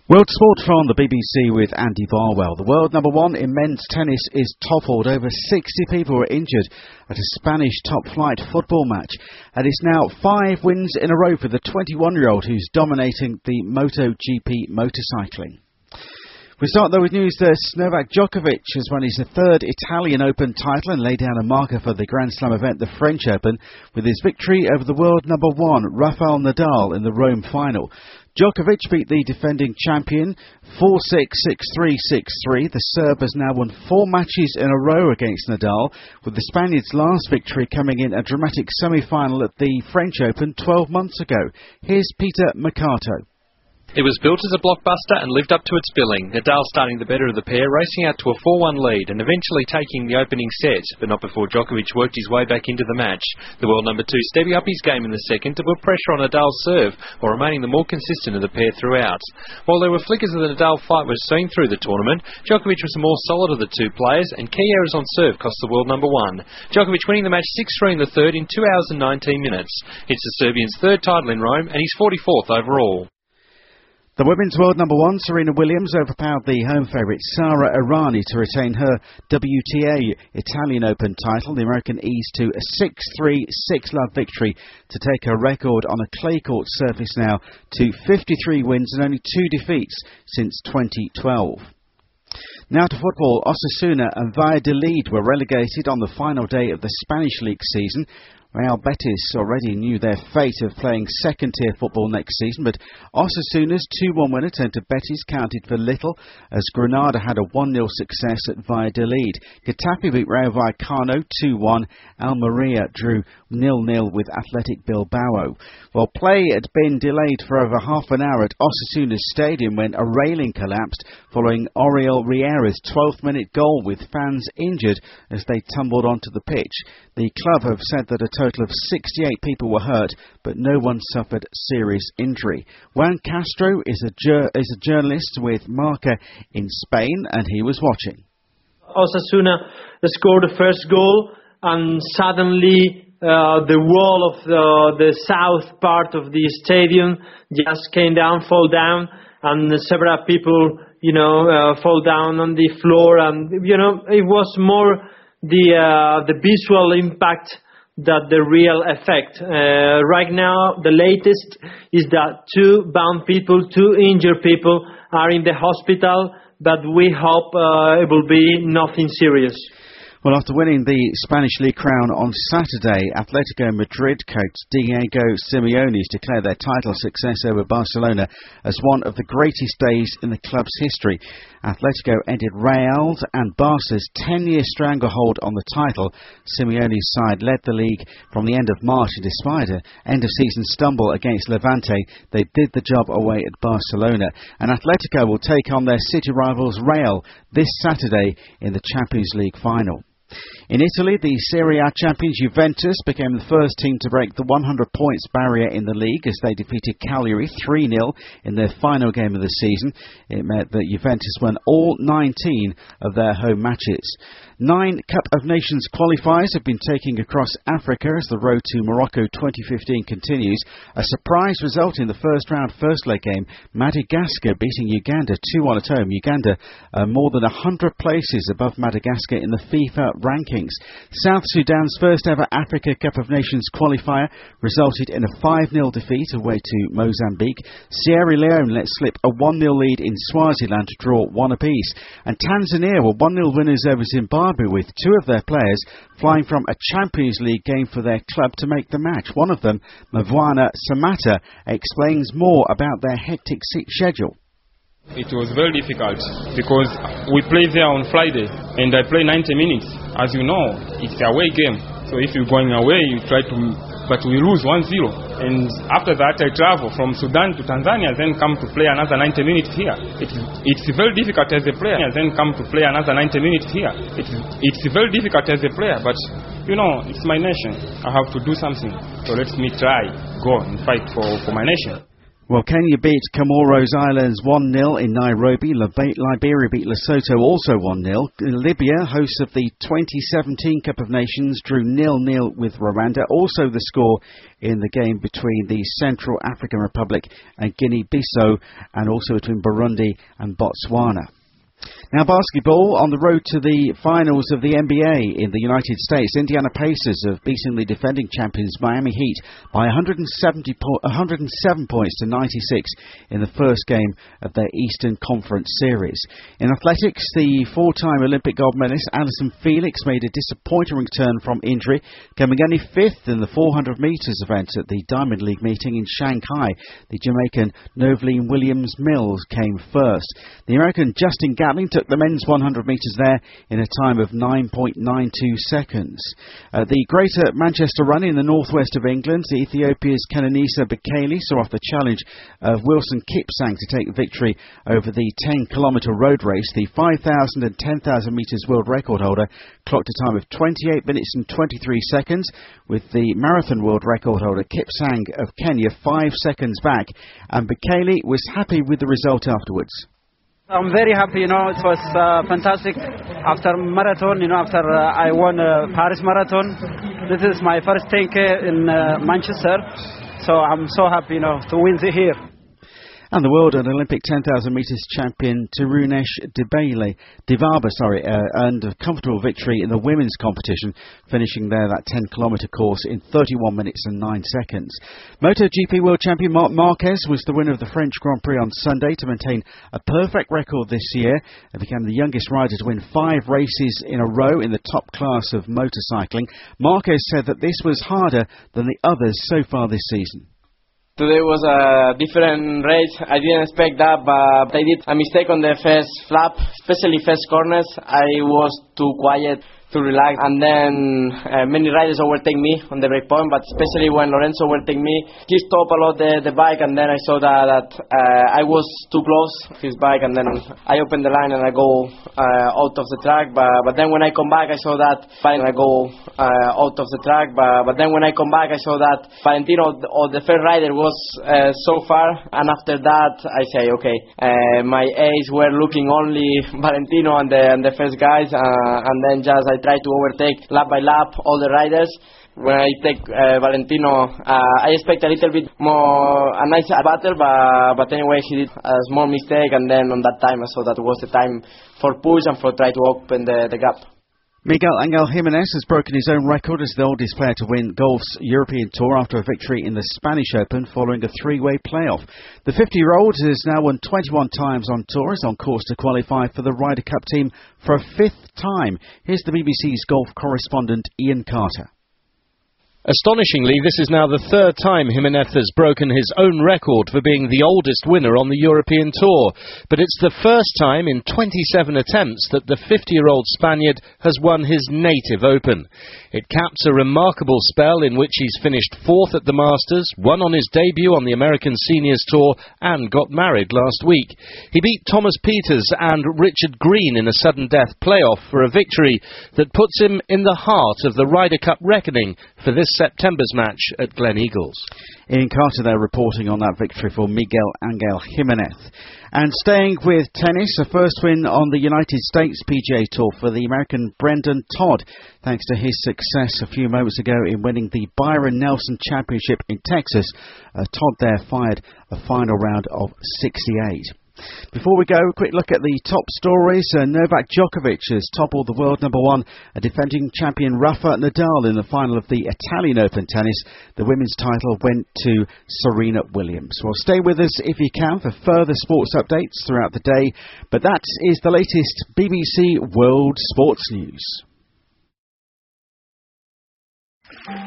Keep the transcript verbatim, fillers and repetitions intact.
World Sport from the B B C with Andy Barwell. The world number one in men's tennis is toppled. Over sixty people were injured at a Spanish top-flight football match. And it's now five wins in a row for the twenty-one-year-old who's dominating the MotoGP motorcycling. We start though with news that Novak Djokovic has won his third Italian Open title and laid down a marker for the Grand Slam event, the French Open, with his victory over the world number one, Rafael Nadal, in the Rome final. Djokovic beat the defending champion four six, six three, six three. The Serb has now won four matches in a row against Nadal, with the Spaniard's last victory coming in a dramatic semi-final at the French Open twelve months ago. Here's Peter Mercato. It was built as a blockbuster and lived up to its billing. Nadal starting the better of the pair, racing out to a four one lead and eventually taking the opening set, but not before Djokovic worked his way back into the match. The world number two stepping up his game in the second to put pressure on Nadal's serve, while remaining the more consistent of the pair throughout. While there were flickers of the Nadal fight was seen through the tournament, Djokovic was the more solid of the two players, and key errors on serve cost the world number one. Djokovic winning the match six three in the third in two hours and nineteen minutes. It's the Serbian's third title in Rome and his forty-fourth overall. The women's world number one, Serena Williams, overpowered the home favourite Sara Errani to retain her W T A Italian Open title. The American eased to a six three, six love victory to take her record on a clay court surface now to fifty-three wins and only two defeats since twenty twelve. Now to football. Osasuna and Valladolid were relegated on the final day of the Spanish League season. Real Betis already knew their fate of playing second-tier football next season, but Osasuna's two one winner turned to Betis counted for little as Granada had a one nil success at Valladolid. Getafe beat Rayo Vallecano two one. Almeria drew nil nil with Athletic Bilbao. Well, play had been delayed for over half an hour at Osasuna's stadium when a railing collapsed following Oriol Riera's twelfth minute goal, with fans injured as they tumbled onto the pitch. The club have said that a total of sixty-eight people were hurt, but no one suffered serious injury. Juan Castro is a, jur- is a journalist with Marca in Spain, and he was watching. Osasuna scored the first goal, and suddenly uh, the wall of the, the south part of the stadium just came down, fall down, and several people, you know, uh, fall down on the floor, and you know, it was more the uh, the visual impact that the real effect. Uh, right now, the latest is that two bound people, two injured people are in the hospital, but we hope uh, it will be nothing serious. Well, after winning the Spanish League crown on Saturday, Atletico Madrid coach Diego Simeone declared their title success over Barcelona as one of the greatest days in the club's history. Atletico ended Real's and Barca's ten-year stranglehold on the title. Simeone's side led the league from the end of March, and despite an end-of-season stumble against Levante, they did the job away at Barcelona. And Atletico will take on their city rivals Real this Saturday in the Champions League final. In Italy, the Serie A champions Juventus became the first team to break the one hundred points barrier in the league as they defeated Cagliari three nil in their final game of the season. It meant that Juventus won all nineteen of their home matches. Nine Cup of Nations qualifiers have been taking across Africa as the road to Morocco twenty fifteen continues. A surprise result in the first round first leg game, Madagascar beating Uganda two one at home. Uganda are more than one hundred places above Madagascar in the FIFA rankings. South Sudan's first ever Africa Cup of Nations qualifier resulted in a five nil defeat away to Mozambique. Sierra Leone let slip a one nil lead in Swaziland to draw one apiece. And Tanzania were one nil winners over Zimbabwe, with two of their players flying from a Champions League game for their club to make the match. One of them, Mavwana Samata, explains more about their hectic schedule. It was very difficult because we play there on Friday and I play ninety minutes. As you know, it's a away game. So if you're going away, you try to, but we lose one zero. And after that, I travel from Sudan to Tanzania, then come to play another ninety minutes here. It's, it's very difficult as a player, then come to play another ninety minutes here. It's, it's very difficult as a player, but you know, it's my nation. I have to do something. So let me try, go and fight for, for my nation. Well, Kenya beat Comoros Islands one nil in Nairobi. Liberia beat Lesotho also one nil. Libya, hosts of the twenty seventeen Cup of Nations, drew nil nil with Rwanda. Also the score in the game between the Central African Republic and Guinea-Bissau, and also between Burundi and Botswana. Now basketball, on the road to the finals of the N B A in the United States. Indiana Pacers have beaten the defending champions Miami Heat by one hundred seventy po- one hundred seven points to ninety-six in the first game of their Eastern Conference series. In athletics, the four-time Olympic gold medalist Allyson Felix made a disappointing return from injury, coming only fifth in the four hundred metres event at the Diamond League meeting in Shanghai. The Jamaican Noveline Williams-Mills came first. The American Justin Gatlin took the men's one hundred metres there in a time of nine point nine two seconds. Uh, the Greater Manchester Run in the northwest of England, Ethiopia's Kenenisa Bekele saw off the challenge of Wilson Kipsang to take victory over the ten kilometre road race. The five thousand and ten thousand metres world record holder clocked a time of twenty-eight minutes and twenty-three seconds, with the marathon world record holder Kipsang of Kenya five seconds back, and Bekele was happy with the result afterwards. I'm very happy, you know, it was uh, fantastic after marathon, you know, after uh, I won uh, Paris Marathon. This is my first ten K in uh, Manchester, so I'm so happy, you know, to win here. And the world and Olympic ten thousand metres champion Tirunesh Dibale, Divaba sorry, uh, earned a comfortable victory in the women's competition, finishing there that ten kilometre course in thirty-one minutes and nine seconds. MotoGP world champion Marc Marquez was the winner of the French Grand Prix on Sunday to maintain a perfect record this year and became the youngest rider to win five races in a row in the top class of motorcycling. Marquez said that this was harder than the others so far this season. Today was a different race. I didn't expect that, but I did a mistake on the first flap, especially first corners. I was too quiet to relax, and then uh, many riders overtake me on the break point, but especially when Lorenzo overtake me, he stopped a lot the, the bike, and then I saw that, that uh, I was too close to his bike, and then I opened the line and I go uh, out of the track, but, but then when I come back I saw that and I go uh, out of the track, but, but then when I come back I saw that Valentino or the first rider was uh, so far, and after that I say okay, uh, my eyes were looking only Valentino and the, and the first guys, uh, and then just I try to overtake lap by lap all the riders. When I take uh, Valentino, uh, I expect a little bit more a nice battle, but but anyway he did a small mistake, and then on that time I saw that was the time for push and for try to open the, the gap. Miguel Angel Jimenez has broken his own record as the oldest player to win golf's European Tour after a victory in the Spanish Open following a three-way playoff. The fifty-year-old has now won twenty-one times on tour, is on course to qualify for the Ryder Cup team for a fifth time. Here's the B B C's golf correspondent Ian Carter. Astonishingly, this is now the third time Jimenez has broken his own record for being the oldest winner on the European Tour. But it's the first time in twenty-seven attempts that the fifty-year-old Spaniard has won his native Open. It caps a remarkable spell in which he's finished fourth at the Masters, won on his debut on the American Seniors Tour, and got married last week. He beat Thomas Pieters and Richard Green in a sudden death playoff for a victory that puts him in the heart of the Ryder Cup reckoning for this September's match at Glen Eagles. Ian Carter there reporting on that victory for Miguel Angel Jimenez. And staying with tennis, a first win on the United States P G A Tour for the American Brendan Todd, thanks to his success a few moments ago in winning the Byron Nelson Championship in Texas. Uh, Todd there fired a final round of sixty-eight. Before we go, a quick look at the top stories. Uh, Novak Djokovic has toppled the world number one, a defending champion Rafa Nadal in the final of the Italian Open tennis. The women's title went to Serena Williams. Well, stay with us if you can for further sports updates throughout the day. But that is the latest B B C World Sports News.